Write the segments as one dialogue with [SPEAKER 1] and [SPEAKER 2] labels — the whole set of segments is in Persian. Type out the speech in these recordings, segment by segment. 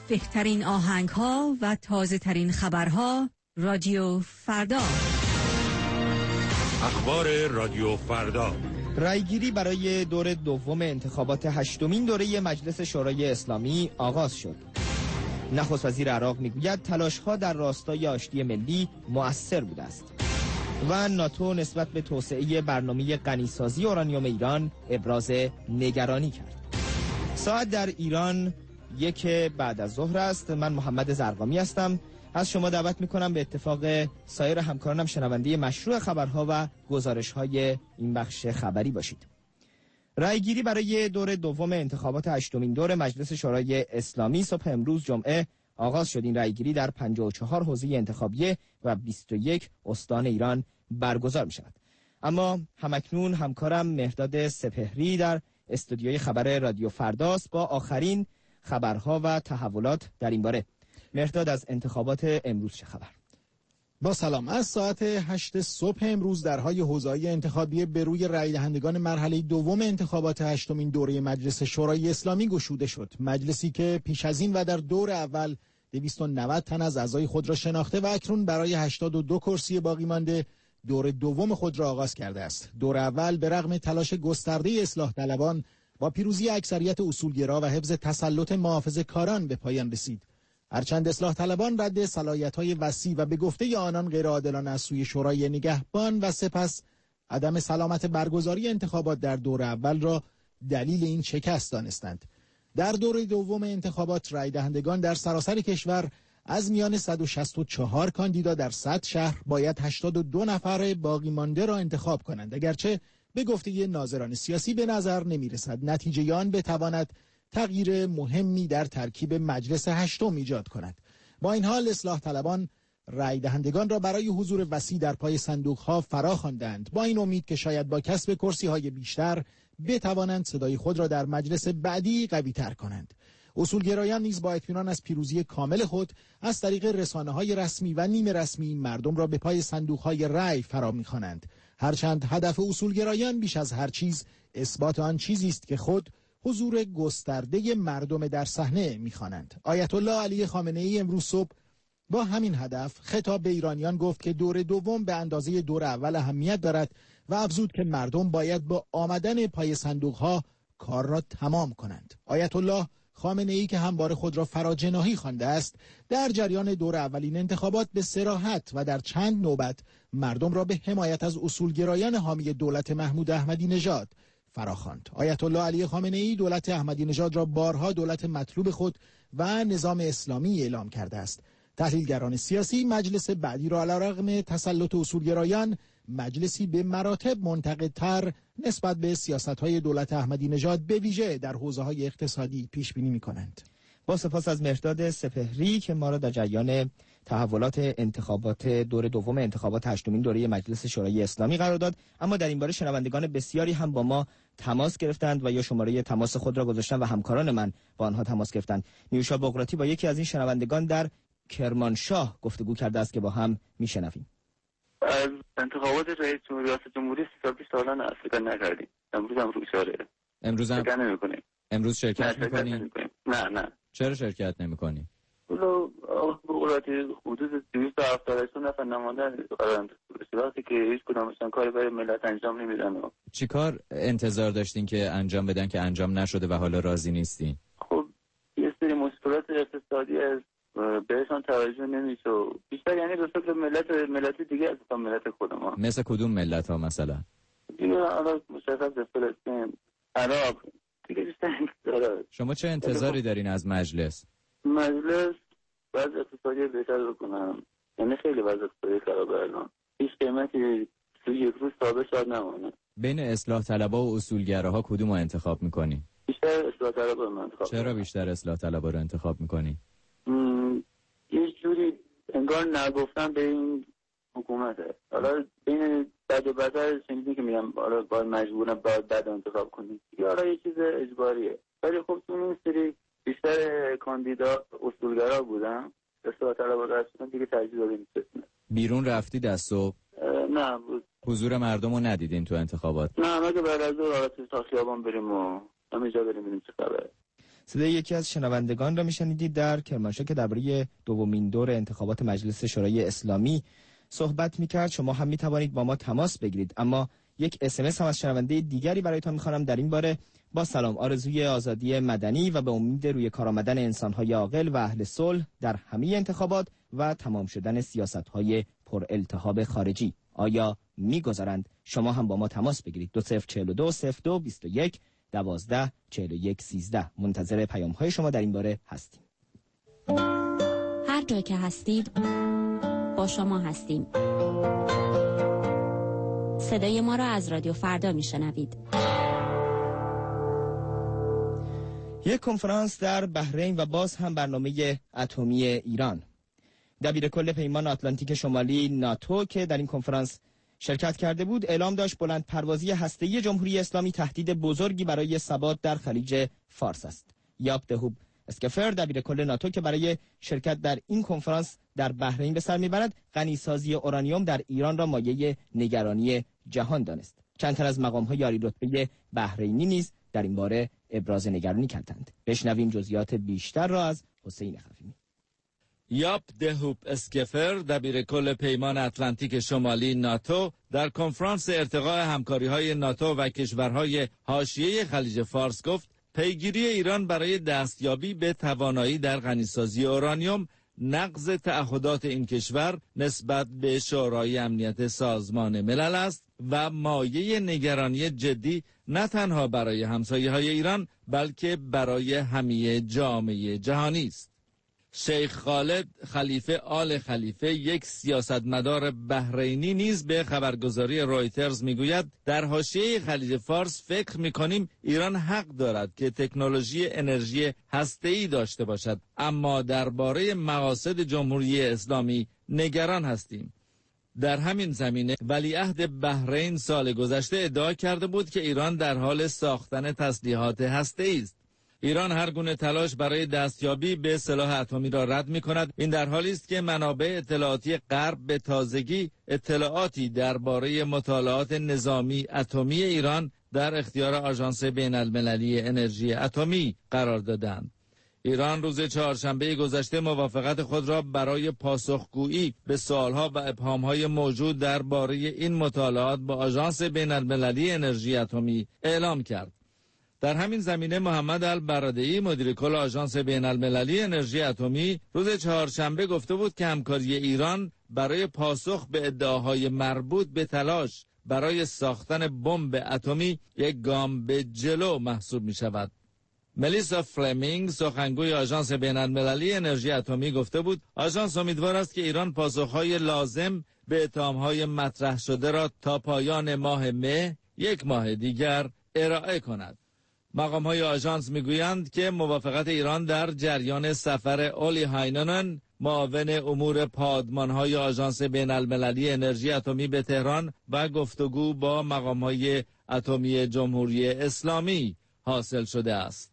[SPEAKER 1] بهترین آهنگ‌ها و تازه‌ترین خبرها. رادیو فردا.
[SPEAKER 2] اخبار رادیو فردا.
[SPEAKER 3] رایگیری برای دور دوم انتخابات 8مین دوره مجلس شورای اسلامی آغاز شد. نخست وزیر عراق میگوید تلاش‌ها در راستای آشتی ملی مؤثر بوده است. و ناتو نسبت به توسعه برنامه غنیسازی اورانیوم ایران ابراز نگرانی کرد. ساعت در ایران 1 بعد از ظهر است. من محمد زرقامی هستم. از شما دعوت میکنم به اتفاق سایر همکارانم شنونده مشروع خبرها و گزارش‌های این بخش خبری باشید. رایگیری برای دور دوم انتخابات 8مین دور مجلس شورای اسلامی صبح امروز جمعه آغاز شد. این رایگیری در 54 حوزه انتخابی و 21 استان ایران برگزار می شود. اما همکنون همکارم مهرداد سپهری در استودیوی خبر رادیو فرداست با آخرین خبرها و تحولات در این باره. مهرداد، از انتخابات امروز چه خبر؟
[SPEAKER 4] با سلام. از ساعت 8 صبح امروز درهای حوزه‌های انتخابی به روی رای دهندگان مرحله دوم انتخابات 8مین دوره مجلس شورای اسلامی گشوده شد. مجلسی که پیش از این و در دور اول 290 تن از اعضای خود را شناخته و اکنون برای 82 کرسی باقی مانده دور دوم خود را آغاز کرده است. دور اول به رغم تلاش گسترده اصلاح طلبان با پیروزی اکثریت اصولگرا و حفظ تسلط محافظه‌کاران به پایان رسید. هرچند اصلاح طلبان رد صلاحیت‌های وسیع و به گفته آنان غیرعادلانه از سوی شورای نگهبان و سپس عدم سلامت برگزاری انتخابات در دور اول را دلیل این شکست دانستند. در دور دوم انتخابات رای دهندگان در سراسر کشور از میان 164 کاندیدا در 100 شهر باید 82 نفر باقی مانده را انتخاب کنند، اگرچه به گفته ناظران سیاسی به نظر نمی‌رسد نتیجه آن بتواند تغییر مهمی در ترکیب مجلس هشتم ایجاد کند. با این حال اصلاح طلبان رای دهندگان را برای حضور وسیع در پای صندوق‌ها فرا خواندند، با این امید که شاید با کسب کرسی‌های بیشتر بتوانند صدای خود را در مجلس بعدی قوی‌تر کنند. اصولگرایان نیز با اطمینان از پیروزی کامل خود از طریق رسانه‌های رسمی و نیمه رسمی مردم را به پای صندوق‌های رای فرا می‌خوانند. هرچند هدف اصولگرایان بیش از هر چیز اثبات آن چیزی است که خود حضور گسترده مردم در صحنه می‌خوانند. آیت الله علی خامنه‌ای امروز صبح با همین هدف خطاب به ایرانیان گفت که دور دوم به اندازه دور اول اهمیت دارد و افزود که مردم باید با آمدن پای صندوق‌ها کار را تمام کنند. آیت الله خامنه‌ای که همواره خود را فراجناحی خوانده است، در جریان دور اولین انتخابات به صراحت و در چند نوبت مردم را به حمایت از اصولگرایان حامی دولت محمود احمدی نژاد فراخواند. آیت الله علی خامنه‌ای دولت احمدی نژاد را بارها دولت مطلوب خود و نظام اسلامی اعلام کرده است. تحلیلگران سیاسی مجلس بعدی را علیرغم تسلط اصولگرایان مجلسی به مراتب منتقدتر نسبت به سیاست‌های دولت احمدی نژاد به ویژه در حوزه‌های اقتصادی پیش بینی می‌کنند.
[SPEAKER 3] با سپاس از مهرداد سپهری که ما را در جریان تحولات انتخابات دور دوم انتخابات 8مین دوره مجلس شورای اسلامی قرار داد. اما در این باره شنوندگان بسیاری هم با ما تماس گرفتند و یا شماره تماس خود را گذاشتند و همکاران من با آنها تماس گرفتند. نیوشا بقراتی با یکی از این شنوندگان در کرمانشاه گفتگو کرده است که با هم میشنویم.
[SPEAKER 5] از انتخابات رئیس جمهوری ریاست جمهوری سالانه اصلا نکردیم. امروز هم روزاره.
[SPEAKER 6] امروز هم
[SPEAKER 5] نمی‌کنیم.
[SPEAKER 6] امروز شرکت می‌کنی؟
[SPEAKER 5] نه.
[SPEAKER 6] چرا شرکت نمی‌کنی؟
[SPEAKER 5] بقراتی حدود 278 نفر نماینده قرارند. وقتی که هیچ کدومشون کاری برای ملت انجام نمیدن.
[SPEAKER 6] چی کار انتظار داشتین که انجام بدن که انجام نشده و حالا راضی نیستین؟
[SPEAKER 5] خب یه سری مشکلات اقتصادی است، بهشون توجه نمیشه. بیشتر یعنی به فکر ملت دیگه از تا ملت خودمون.
[SPEAKER 6] مثل کدوم ملت ها مثلا؟
[SPEAKER 5] دیگه حالا مشخص فلسطین، عراق دیگه بیشتر داره.
[SPEAKER 6] شما چه انتظاری دارین از مجلس
[SPEAKER 5] وضع اقتصادی بهتر بکنم؟ یعنی خیلی وضع اقتصادی خرابه الان. هیچ قیمتی توی یک روز ثابت شد نمونه.
[SPEAKER 6] بین اصلاح طلبها و اصولگراها کدومو انتخاب میکنی؟
[SPEAKER 5] بیشتر اصلاح طلبها رو انتخاب.
[SPEAKER 6] چرا بیشتر اصلاح طلبها رو انتخاب میکنی؟
[SPEAKER 5] یه جوری انگار نگفتن به این حکومته. حالا بین بد و بدتر شنیدین که میگم حالا باید مجبورن بد انتخاب کنیم. یا حالا یه چیز اجباریه. ولی خب تو این سری بیشتر کاندیدا اصولگرا بودن. اصلاح طلبها رفتن دیگه ترجیح دادیم بسنه.
[SPEAKER 6] بیرون رفتید از صبح؟
[SPEAKER 5] نه بود.
[SPEAKER 6] حضور مردم رو ندیدین تو انتخابات؟
[SPEAKER 5] نه مگه بعد از ظهر تا خیابان بریم و همینجا بریم ببینیم چه خبره.
[SPEAKER 3] صدای یکی از شنوندگان را میشنیدید در کرمانشاه که درباره دومین دور انتخابات مجلس شورای اسلامی صحبت میکرد. شما هم میتوانید با ما تماس بگیرید. اما یک SMS هم از شنونده دیگری برایتان میخوانم در این باره. با سلام، آرزوی آزادی مدنی و به امید روی کار آمدن انسان‌های عاقل و اهل صلح در همه انتخابات و تمام شدن سیاست‌های پر التهاب خارجی. آیا میگذارند شما هم با ما تماس بگیرید؟ 2042 02 21 12 41 13. منتظر پیام‌های شما در این باره هستیم.
[SPEAKER 7] هر جا که هستید با شما هستیم. صدای ما را از رادیو فردا میشنوید.
[SPEAKER 3] یک کنفرانس در بحرین و باز هم برنامه اتمی ایران. دبیر کل پیمان آتلانتیک شمالی ناتو که در این کنفرانس شرکت کرده بود اعلام داشت بلند پروازی هسته‌ای جمهوری اسلامی تهدید بزرگی برای ثبات در خلیج فارس است. یاب دهوب اسکفر دبیر کل ناتو که برای شرکت در این کنفرانس در بحرین به سر میبرد غنیسازی اورانیوم در ایران را مایه نگرانی جهان دانست. چند تن از مقام‌های عالی رتبه بحرینی نیز در این باره ابراز نگرانی کردند. بشنویم جزئیات بیشتر را از حسین خفیمی.
[SPEAKER 8] یاب دهوب اسکفر دبیر کل پیمان اتلانتیک شمالی ناتو در کنفرانس ارتقاء همکاری‌های ناتو و کشورهای حاشیه خلیج فارس گفت پیگیری ایران برای دستیابی به توانایی در غنیسازی اورانیوم نقض تعهدات این کشور نسبت به شورای امنیت سازمان ملل است و مایه نگرانی جدی نه تنها برای همسایه‌های ایران بلکه برای همه جامعه جهانی است. شیخ خالد خلیفه آل خلیفه یک سیاستمدار بحرینی نیز به خبرگزاری رویترز میگوید در حاشیه خلیج فارس فکر میکنیم ایران حق دارد که تکنولوژی انرژی هسته‌ای داشته باشد، اما درباره مقاصد جمهوری اسلامی نگران هستیم. در همین زمینه ولیعهد بحرین سال گذشته ادعا کرده بود که ایران در حال ساختن تسلیحات هسته‌ای است. ایران هر گونه تلاش برای دستیابی به سلاح اتمی را رد می‌کند. این در حالی است که منابع اطلاعاتی غرب به تازگی اطلاعاتی درباره مطالعات نظامی اتمی ایران در اختیار آژانس بین‌المللی انرژی اتمی قرار دادند. ایران روز چهارشنبه گذشته موافقت خود را برای پاسخگویی به سوالها و ابهام‌های موجود درباره این مطالعات با آژانس بین‌المللی انرژی اتمی اعلام کرد. در همین زمینه محمد البرادعی مدیر کل آژانس بین‌المللی انرژی اتمی روز چهارشنبه گفته بود که همکاری ایران برای پاسخ به ادعاهای مربوط به تلاش برای ساختن بمب اتمی یک گام به جلو محسوب می شود. ملیسا فلمینگ سخنگوی آژانس بین‌المللی انرژی اتمی گفته بود آژانس امیدوار است که ایران پاسخهای لازم به اتهامهای مطرح شده را تا پایان ماه مه یک ماه دیگر ارائه کند. مقام‌های آژانس میگویند که موافقت ایران در جریان سفر اولی هایننن معاون امور پادمان‌های آژانس بین‌المللی انرژی اتمی به تهران و گفتگو با مقام‌های اتمی جمهوری اسلامی حاصل شده است.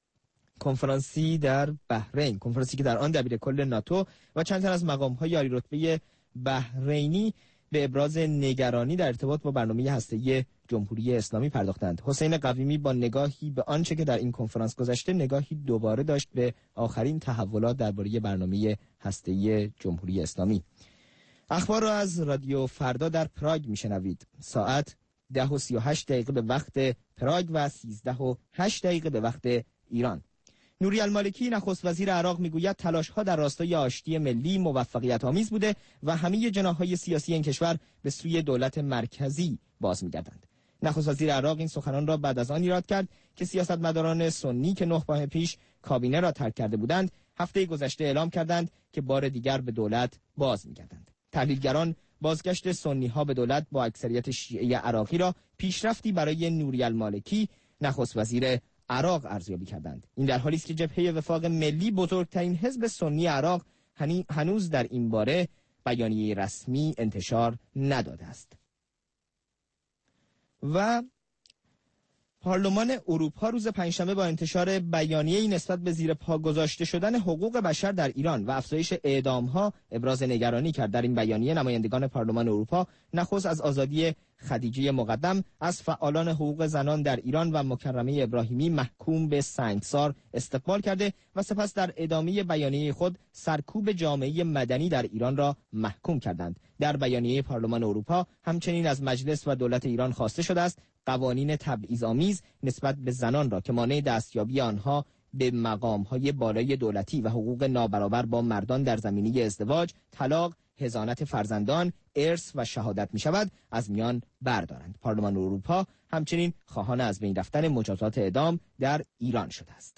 [SPEAKER 3] کنفرانسی در بحرین، کنفرانسی که در آن دبیر کل ناتو و چند تن از مقام‌های عالی رتبه بحرینی به ابراز نگرانی در ارتباط با برنامه هسته‌ای جمهوری اسلامی پرداختند. حسین قویمی با نگاهی به آنچه که در این کنفرانس گذشته نگاهی دوباره داشت به آخرین تحولات درباره برنامه هسته‌ای جمهوری اسلامی. اخبار را از رادیو فردا در پراگ میشنوید. ساعت 10:38 به وقت پراگ و 13:08 به وقت ایران. نوری المالکی نخست وزیر عراق میگوید تلاش‌ها در راستای آشتی ملی موفقیت آمیز بوده و همه جناح‌های سیاسی این کشور به سوی دولت مرکزی باز می‌گردند. نخست وزیر عراق این سخنان را بعد از آن ایراد کرد که سیاستمداران سنی که 9 ماه پیش کابینه را ترک کرده بودند هفته گذشته اعلام کردند که بار دیگر به دولت باز می‌گردند. تحلیلگران بازگشت سنی‌ها به دولت با اکثریت شیعه عراقی را پیشرفتی برای نوری المالکی نخست وزیر عراق ارزیابی کردند. این در حالی است که جبهه وفاق ملی بزرگترین حزب سنی عراق هنوز در این باره بیانیه رسمی انتشار نداده است. و پارلمان اروپا روز پنجشنبه با انتشار بیانیه‌ای نسبت به زیر پا گذاشته شدن حقوق بشر در ایران و افزایش اعدام‌ها ابراز نگرانی کرد. در این بیانیه نمایندگان پارلمان اروپا نخست از آزادی خدیجه مقدم از فعالان حقوق زنان در ایران و مکرمه ابراهیمی محکوم به سنگسار استقبال کرده و سپس در ادامه بیانیه خود سرکوب جامعه مدنی در ایران را محکوم کردند. در بیانیه پارلمان اروپا همچنین از مجلس و دولت ایران خواسته شده است قوانین تبعیض‌آمیز نسبت به زنان را که مانع دستیابی آنها به مقام‌های بالای دولتی و حقوق نابرابر با مردان در زمینه ازدواج، طلاق، حضانت فرزندان، ارث و شهادت می شود از میان بردارند. پارلمان اروپا همچنین خواهان از بین رفتن مجازات اعدام در ایران شده است.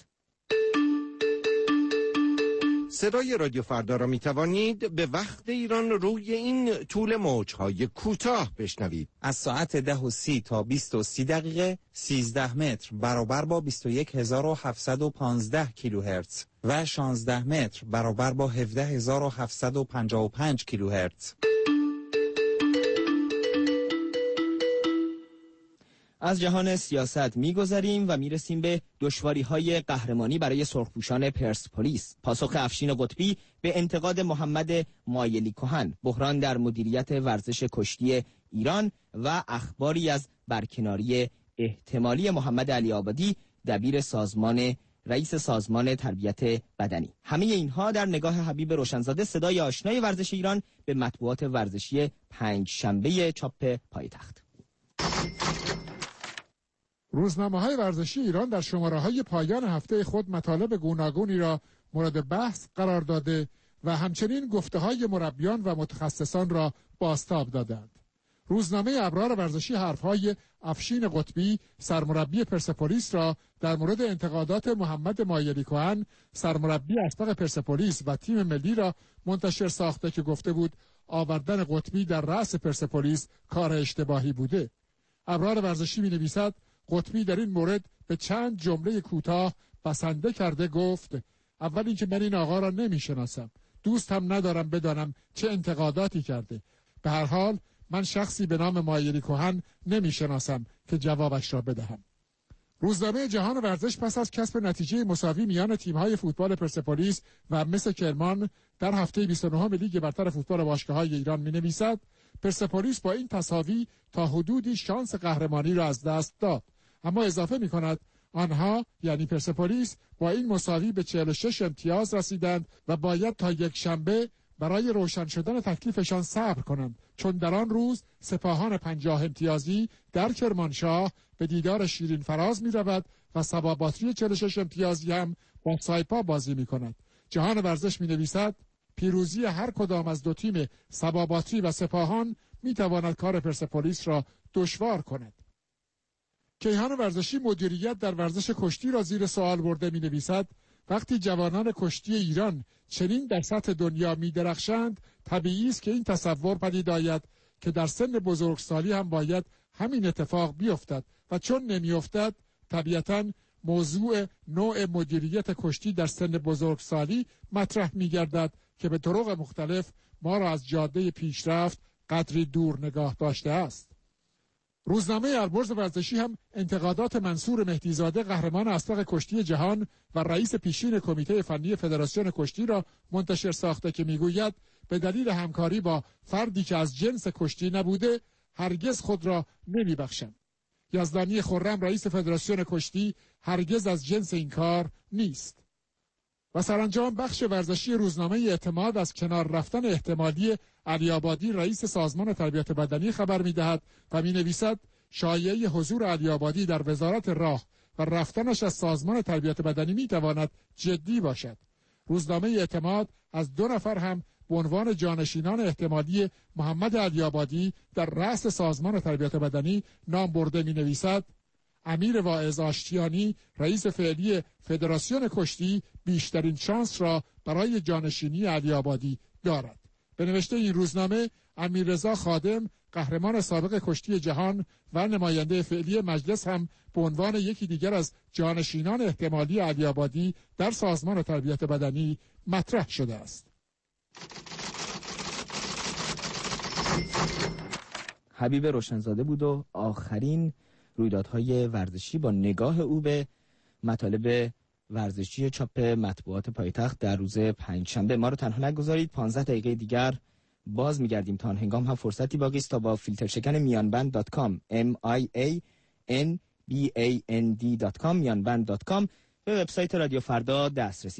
[SPEAKER 2] صدای رادیو فردا را می توانید به وقت ایران روی این طول موج‌های کوتاه بشنوید.
[SPEAKER 9] از ساعت 10:30 تا 20:30 13 متر برابر با 21715 کیلوهرتز و 16 متر برابر با 17755 کیلوهرتز.
[SPEAKER 3] از جهان سیاست می‌گذریم و میرسیم به دشواری‌های قهرمانی برای سرخپوشان پرسپولیس. پاسخ افشین قطبی به انتقاد محمد مایلی کهن، بحران در مدیریت ورزش کشتی ایران و اخباری از برکناری احتمالی محمد علی آبادی رئیس سازمان تربیت بدنی. همه اینها در نگاه حبیب روشنزاده، صدای آشنای ورزش ایران، به مطبوعات ورزشی پنجشنبه چاپ پایتخت.
[SPEAKER 10] روزنامه‌های ورزشی ایران در شماره‌های پایان هفته خود مطالب گوناگونی را مورد بحث قرار داده و همچنین گفته‌های مربیان و متخصصان را بازتاب دادند. روزنامه ابرار ورزشی حرف‌های افشین قطبی، سرمربی پرسپولیس را در مورد انتقادات محمد مایلی کهن، سرمربی اسبق پرسپولیس و تیم ملی را منتشر ساخته که گفته بود آوردن قطبی در رأس پرسپولیس کار اشتباهی بوده. ابرار ورزشی می‌نویسد قطبی در این مورد به چند جمله کوتاه بسنده کرده گفت: اول اینکه من این آقا را نمی‌شناسم، دوست هم ندارم بدانم چه انتقاداتی کرده. به هر حال من شخصی به نام مایلی کهن نمی‌شناسم که جوابش را بدهم. روزنامه جهان ورزش پس از کسب نتیجه مساوی میان تیم‌های فوتبال پرسپولیس و مس کرمان در هفته 29 لیگ برتر فوتبال باشگاه‌های ایران می‌نویسد پرسپولیس با این تساوی تا حدودی شانس قهرمانی را از دست داد، اما اضافه می‌کند آنها یعنی پرسپولیس با این مساوی به 46 امتیاز رسیدند و باید تا یک شنبه برای روشن شدن تکلیفشان صبر کنند، چون در آن روز سپاهان 50 امتیازی در کرمانشاه به دیدار شیرین فراز می رود و سبا باتری 46 امتیازی هم با سایپا بازی می کند. جهان ورزش می نویسد پیروزی هر کدام از دو تیم سبا باتری و سپاهان می تواند کار پرسپولیس را دشوار کند. کیهان ورزشی مدیریت در ورزش کشتی را زیر سوال برده می نویسد وقتی جوانان کشتی ایران چنین در سطح دنیا می درخشند، طبیعی است که این تصور پدید آید که در سن بزرگسالی هم باید همین اتفاق بیفتد و چون نمی افتد طبیعتاً موضوع نوع مدیریت کشتی در سن بزرگسالی مطرح می گردد که به طرق مختلف ما را از جاده پیشرفت قدری دور نگاه داشته است. روزنامه البرز ورزشی هم انتقادات منصور مهدیزاده، قهرمان اسبق کشتی جهان و رئیس پیشین کمیته فنی فدراسیون کشتی را منتشر ساخته که میگوید به دلیل همکاری با فردی که از جنس کشتی نبوده هرگز خود را نمیبخشم. یزدانی خرم رئیس فدراسیون کشتی هرگز از جنس این کار نیست. و سرانجام بخش ورزشی روزنامه اعتماد از کنار رفتن احتمالی علی آبادی رئیس سازمان تربیت بدنی خبر می‌دهد و می‌نویسد شایعه حضور علی آبادی در وزارت راه و رفتنش از سازمان تربیت بدنی می‌تواند جدی باشد. روزنامه اعتماد از 2 نفر هم به عنوان جانشینان احتمالی محمد علی آبادی در رأس سازمان تربیت بدنی نام برده می‌نویسد امیر واعظ آشتیانی رئیس فعلی فدراسیون کشتی بیشترین شانس را برای جانشینی علی آبادی دارد. به نوشته این روزنامه امیررضا خادم قهرمان سابق کشتی جهان و نماینده فعلی مجلس هم به عنوان یکی دیگر از جانشینان احتمالی علی آبادی در سازمان تربیت بدنی مطرح شده است.
[SPEAKER 3] حبیب روشنزاده بود و آخرین رویدادهای ورزشی با نگاه او به مطالب ورزشی چاپ مطبوعات پایتخت در روز پنجشنبه. ما رو تنها نگذارید، 15 دقیقه دیگر باز میگردیم. تا آن هنگام هم فرصتی باقی است تا با فیلترشکن mianband.com mianband.com به وبسایت رادیو فردا دسترسی